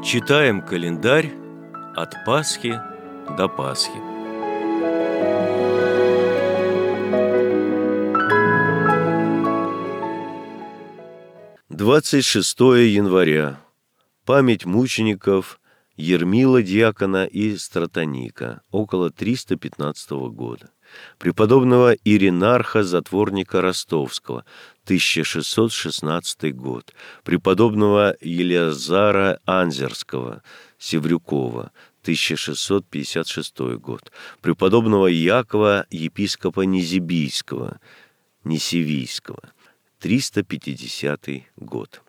Читаем календарь от Пасхи до Пасхи. Двадцать 26 января. Память мучеников Ермила Дьякона и Стратоника, около 315 года. Преподобного Иринарха Затворника Ростовского, 1616 год. Преподобного Елеазара Анзерского, Севрюкова, 1656 год. Преподобного Якова епископа Низибийского, Нисивийского, 350 год.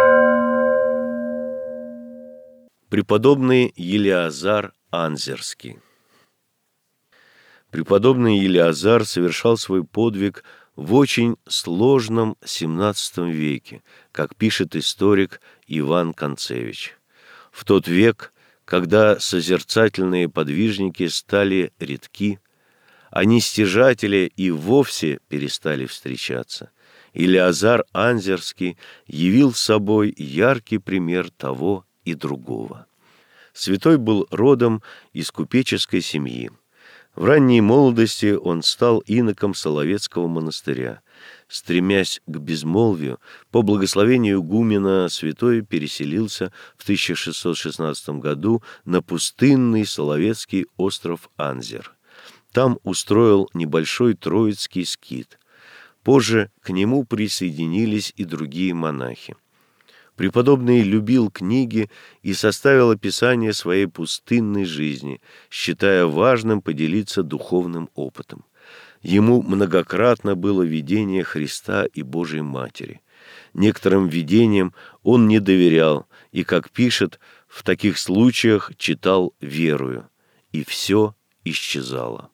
Преподобный Елеазар Анзерский. Преподобный Елеазар совершал свой подвиг в очень сложном XVII веке, как пишет историк Иван Концевич. В тот век, когда созерцательные подвижники стали редки, а нестяжатели и вовсе перестали встречаться, Елеазар Анзерский явил собой яркий пример того и другого. Святой был родом из купеческой семьи. В ранней молодости он стал иноком Соловецкого монастыря. Стремясь к безмолвию, по благословению игумена святой переселился в 1616 году на пустынный Соловецкий остров Анзер. Там устроил небольшой троицкий скит. Позже к нему присоединились и другие монахи. Преподобный любил книги и составил описание своей пустынной жизни, считая важным поделиться духовным опытом. Ему многократно было видение Христа и Божией Матери. Некоторым видениям он не доверял и, как пишет, в таких случаях читал верою, и все исчезало.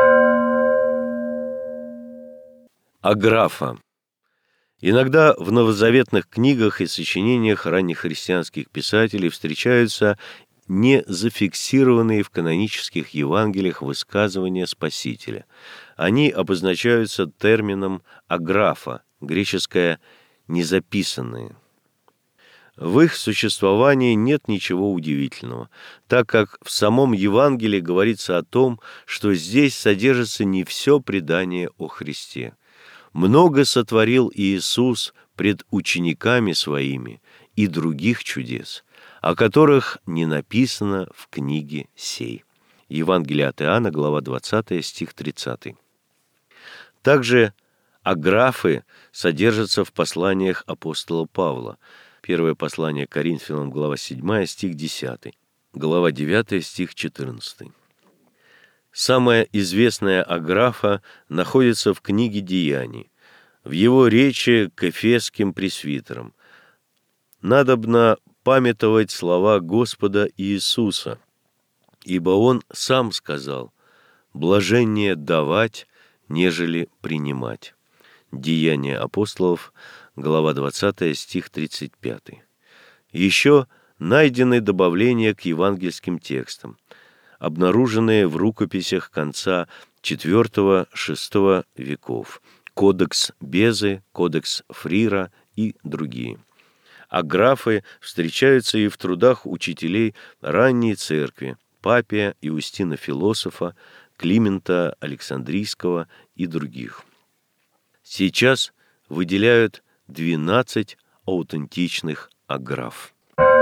Аграфа. Иногда в новозаветных книгах и сочинениях раннехристианских писателей встречаются не зафиксированные в канонических Евангелиях высказывания Спасителя. Они обозначаются термином аграфа, греческое «незаписанные». В их существовании нет ничего удивительного, так как в самом Евангелии говорится о том, что здесь содержится не все предание о Христе. Много сотворил Иисус пред учениками своими и других чудес, о которых не написано в книге сей. Евангелие от Иоанна, глава 20, стих 30. Также аграфы содержатся в посланиях апостола Павла. Первое послание к Коринфянам, глава 7, стих 10, глава 9, стих 14. Самая известная аграфа находится в книге «Деяний», в его речи к эфесским пресвитерам. «Надобно памятовать слова Господа Иисуса, ибо Он сам сказал: блаженнее давать, нежели принимать». Деяния апостолов, глава 20, стих 35. Еще найдены добавления к евангельским текстам, обнаруженные в рукописях конца IV-VI веков, Кодекс Безы, Кодекс Фрира и другие. Аграфы встречаются и в трудах учителей ранней церкви, Папия, Иустина Философа, Климента Александрийского и других. Сейчас выделяют 12 аутентичных аграф.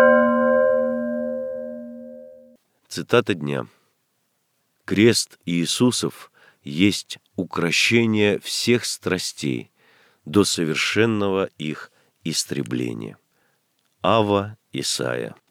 Цитата дня. «Крест Иисусов есть укрощение всех страстей до совершенного их истребления». Ава Исайя.